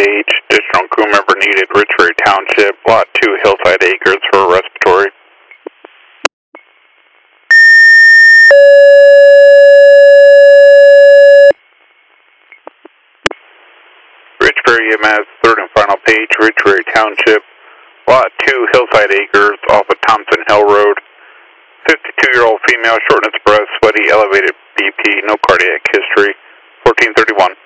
page. Additional crew member needed, Richbury Township, Lot 2, Hillside Acres for respiratory. Richbury EMS, third and final page, Richbury Township, Lot 2, Hillside Acres, off of Thompson Hill Road. 52-year-old female, shortness of breath, sweaty, elevated BP, no cardiac history, 1431.